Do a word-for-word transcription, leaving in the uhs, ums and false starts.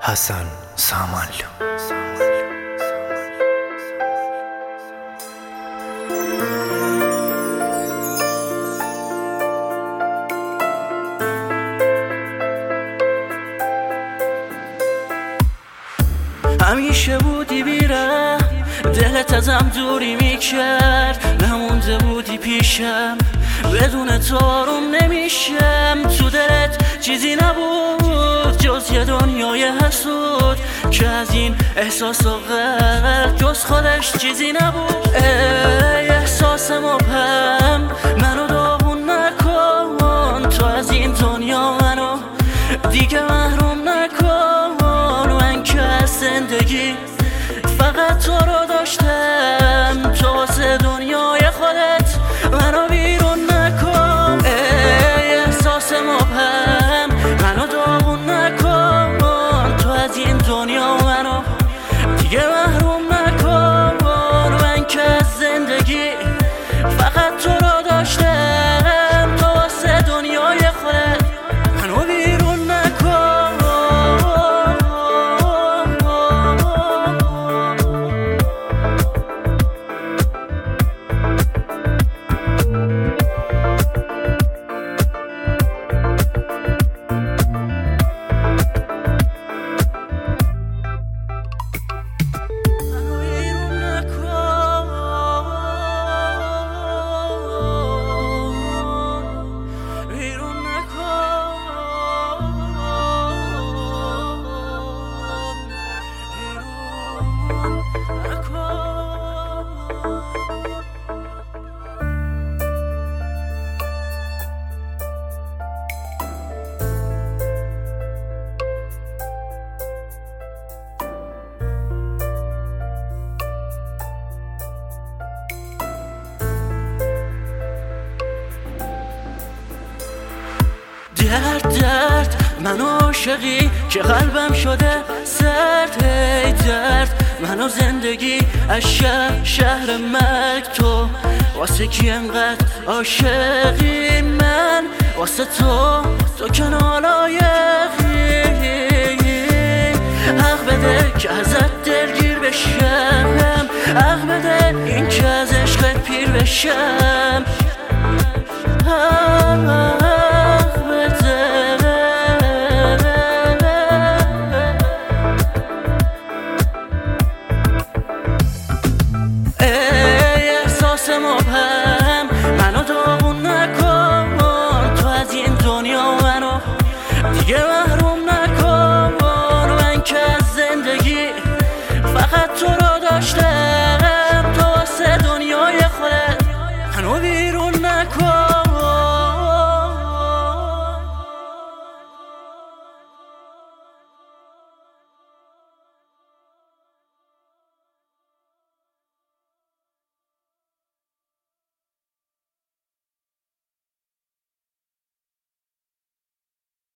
حسن سامالو. همیشه بودی بیره دلت ازم دوری میکرد، نمونده بودی پیشم بدون تو آروم نمیشم. تو دلت چیزی نبود جز یه دنیای حسود که از این احساس و غرق جز خودش چیزی نبود. ای احساس مبهم منو داغون نکن، تو از این دنیا منو دیگه محروم نکن. من که از زندگی فقط تو رو داشتم، تو واسه دنیای خودت منو بیرون نکن. ای احساس مبهم منو داغون نکن، تو از این دنیا منو دیگه محروم نکن. من که از زندگی فقط تو رو داشتم، تو واسه دنیای خودت منو بیرون نکن. درد درد من عاشقی که قلبم شده سرد. ای درد منو زندگی از شهر شهر مرگ، تو واسه کی انقدر عاشقی؟ من واسه تو، تو که نالایقی. حق بده که ازت دلگیر بشم، حق بده این که از عشقت پیر بشم. مبهم منو داغون نکن، تو از این دنیا منو دیگه